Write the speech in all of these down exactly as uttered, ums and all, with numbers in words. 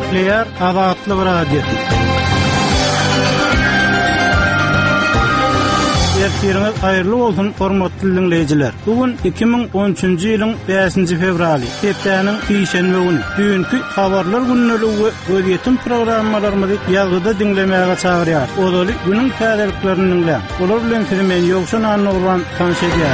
Nükleer azatlı bir radio. Ertiriniz hayırlı olsun hormatly dinleyijiler. Bugün iki bin on üçünji ýylyň beşinji fevraly, hepdeniň ýeşenme güni. Dünkü habarlar günneligi gözetim programmalarymyzy ýazgyda dinlemäge çagyrýar. Odaly günüň täzeliklerini dinleýän. Olar bilen sizmen ýokşan anlawan tanşedýär.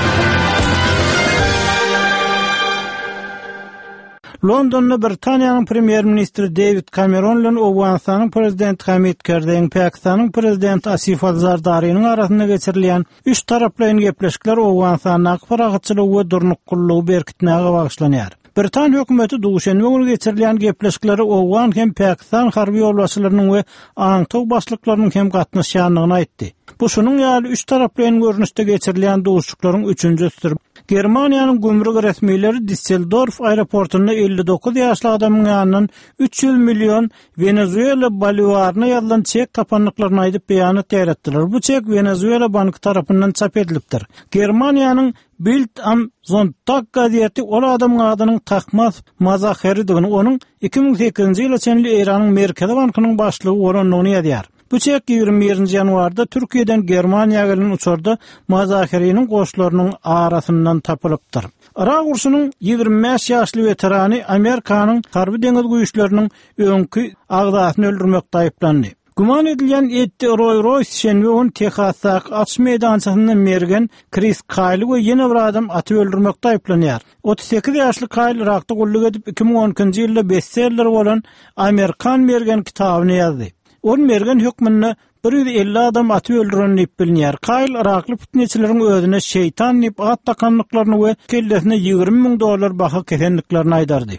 Londonda Britaniýanyň premier ministri David Cameron bilen Awganistanyň prezidenti Hamid Karzai, Pakistanyň prezidenti Asif Ali Zardarynyň arasynda geçirilýän üç taraplyň gepleşikler Awganistanyň paragatçylygy we durnuklygy berkitmäge bagşlanýar. Britaniýa hökümeti duşanbe günü geçirilýän gepleşikleri Awgan hem Pakistan harby ýolbaşçylarynyň we aňtaw başlyklarynyň hem gatnaşýanlygyny aýtdy. Bu şunun ýaly üç taraplyň görnüşde geçirilýän duşuklaryň üçünjüsidir. Germaniýanyň gümrük resmiýetleri Düsseldorf aeroportunda elli dokuz ýaşly adamyň ýanyndan üç yüz million Venezuela bolivaryna ýazylan çek kapanlyklaryny aýdyp beýanat ýaratdylar. Bu çek Venezuela banky tarapyndan çap edilipdir. Germaniýanyň Bild am Sonntag gazeti ol adamyň adynyň takmaz mazaheridigini, onuň iki bin sekizinji ýyla çenli Iranyň Merkezi bankynyň başlygy bolanlygyny ýazýar. Bu çek ýigrimbirinji ýanwarda Türkiýeden Germaniýaga gelen uçurda mazaheriniň goşlarynyň arasyndan tapylypdyr. Irak urşunyň ýigirmi beş ýaşly veterany Amerikanyň harby deňiz güýçleriniň öňkü agzasyny öldürmekde aýplandy. Guman edilýän Etti Roy-Royce şenbe on Texasdaky atış meýdançysyna mergen Chris Kyle we ýene bir adam atyp öldürmekde aýplanýar. otuz sekiz ýaşly Kyle Irakda gulluk edip iki bin on ikinji ýylda bestseller bolan Amerikan mergen kitabyny ýazdy. On mergen hökmünde bir yüz elli adam aty öldüren diýip bilinýär. Kyle Irakly putneçileriň özüne şeytan diýip at takanlyklaryny we kellesine ýigirmi ming dollar baha kesenliklerini aýdardy.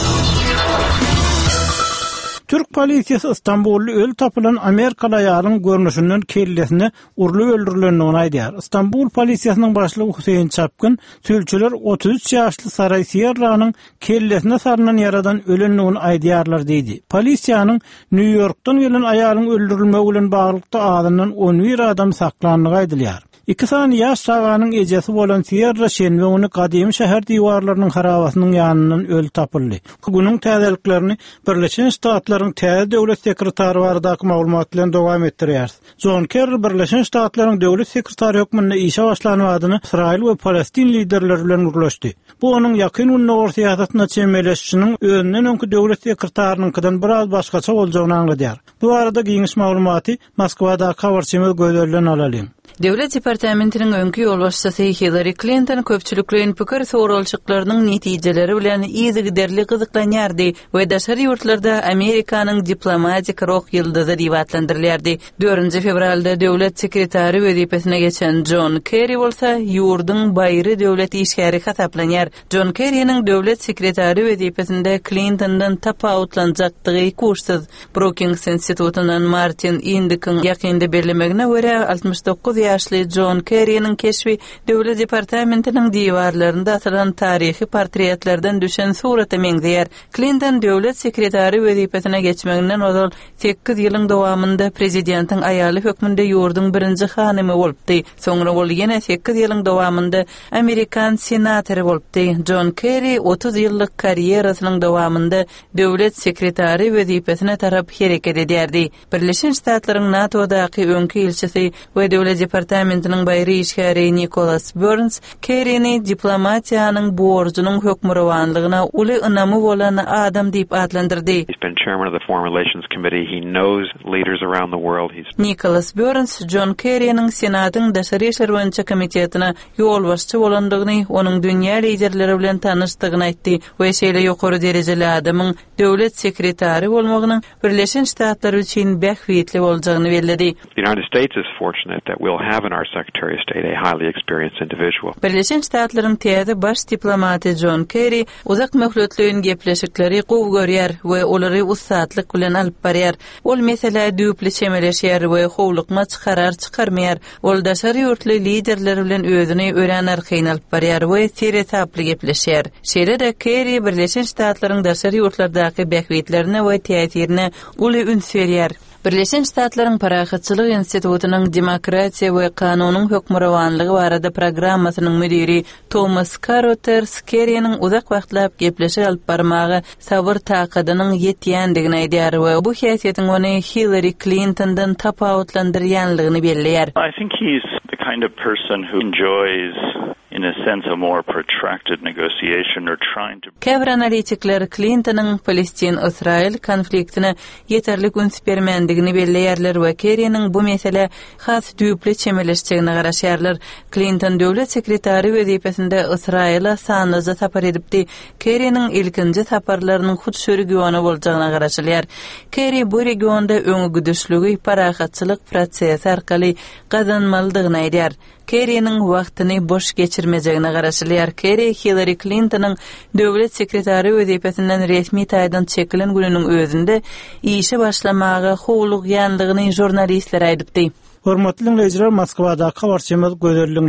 Türk polisiýasy Istanbully öl tapylan Amerikalı aýalyň görnüşinden kellesine urlup öldürilendigini aýdýar. İstanbul polisiýasynyň başlygy Huseyn Çapkyn sülçüler otuz üç ýaşly Saray Sierranyň kellesine sarınan ýaradan ölenligini aýdýarlar diýdi. Polisiýanyň New Yorkdan gelen aýalyň öldürilmegi bilen baglykda adamdan on bir adam saklandygy aýdylýar. İki sany ýaş saganyň ejesi bolan Sierra şenbe güni Kadim şäher diwarlarynyň harabasynyň ýanyndan öl tapyldy. Günüň täzeliklerini Birleşen Ştatlaryň täze döwlet sekretary baradaky maglumat bilen dowam etdirýär. John Kerry Birleşen Ştatlaryň döwlet sekretary hökmünde işe başlanywadyny Israil we Palestin liderleri bilen guruluşdy. Bu onuň ýakyn unnur siýasatyna çemeleşişiniň önünden öňkü döwlet sekretarynyňkydan biraz başgaça boljagyny aňladýar. Bu arada giňiş maglumaty Moskwadaky habarçymy gözlerden alalyň. Devlet Departamentiniň öňkü ýolbaşçysy Hillary Clinton köpçüliklerin pikir soralçyklarynyň netijeleri bilen iýdi giderli gyzyklanýardy we daşary ýurtlarda Amerikanyň diplomatik roh ýyldyzy diýip atlandyrilýardy. dördünji fevralda döwlet sekretary wezipesine geçen John Kerry bolsa ýurdyň baýry döwlet işgäri hasaplanýar. John Kerry'niň döwlet sekretary wezipesinde Clintondan tapawutlanjakdygy kursyz. Brookings Institutundan Martin Indikin ýakynda bellemegine görä altmış dokuz ýaşly John Kerry'niň keşfi döwlet departamentiniň diwarlarynda asylan tarihi portretlerden düşen suraty meňzeýär. Clinton döwlet sekretary wezipesine geçmeginden ozal sekiz ýylyň dowamında prezidentiň aýaly hökmünde ýurduň birinji hanymy bolupdy. Soňra ol ýene sekiz ýylyň dowamında Amerikan senatory bolupdy. John Kerry otuz ýyllyk karýerasynyň dowamında döwlet sekretary wezipesine tarap hereket edýärdi. Birleşen Ştatlaryň NATO'daky öňkü elçisi we döwlet departamentiniň baýry işgäri Nicholas Burns Kerry'ni diplomatiýanyň borjunyň hökmürawanlygyna uly ynamy bolan adam diýip adlandyrdy. He's been chairman of the Foreign Relations Committee. He knows leaders around the world. He's Nicholas Burns John Kerry'niň senatyň daşary işler boýunça komitetina ýolbaşçy bolandygyny, onuň dünýä liderleri bilen tanışdygyny aýtdy we şeýle ýokary derejeli adamyň döwlet sekretary bolmagynyň Birleşen Ştatlar üçin bähwetli boljagyny bellädi. The United States is fortunate that we'll have in our Secretary of State a highly experienced individual. Birleşen Ştatlaryň täze baş diplomaty John Kerry uzak möhletliň gepleşikleri gowy görýär we olary ussatlyk bilen alyp barýar. Ol mesele düýpli çemeleşýär we howlukma çykarar çykarmaýar. Ol daşary ýurtly liderler bilen özüni ören arkayn alyp barýar we seretaply gepleşýär. Şeýle-de Kerry Birleşen Ştatlaryň daşary ýurtlardaky bähwetlerine we täsirine uly üns berýär. Birleşen Ştatlaryň Parahatçylyk Institutunyň Demokratiýa we Kanunyň hökmürawanlygy barada programmasynyň müdiri Thomas Carothers Kerry'niň uzak wagtlap gepleşik alyp barmagy sabır takadynyň ýetýändigini aýdýar we bu häsiýetiň ony Hillary Clinton'dan tapawutlandyrýanlygyny belleýär. I think he's the kind of person who enjoys in a sense a more protracted negotiation or trying to Käbir analitikler Clinton'ın Palestin-Israil konfliktine yeterli güns bermendigini belleýärler we Kerry'niň bu mesele has düýpli çemeleşjegine garaşýarlar. Clinton döwlet sekretary wezipesinde Israila sanyza tapar edipdi. Kerry'niň ilkinji taparlarynyň hut sörgüwany boljagyna garaşylýar. Kerry bu regionda öňe güdüşlügi parahatçylyk prosesi arkaly gazanmalydygyny aýdýar. Kerry'niň wagtyny boş geçirmejegine garaşylýar. Kerry Hillary Clinton'ın döwlet sekretary wezipesinden resmi taýdan çekilen gününiň özünde işe başlamagy howluk ýanlygyny jurnalistler aýdypdy. Hormatly dinleyijiler, Moskwada habar çemel gözelliğin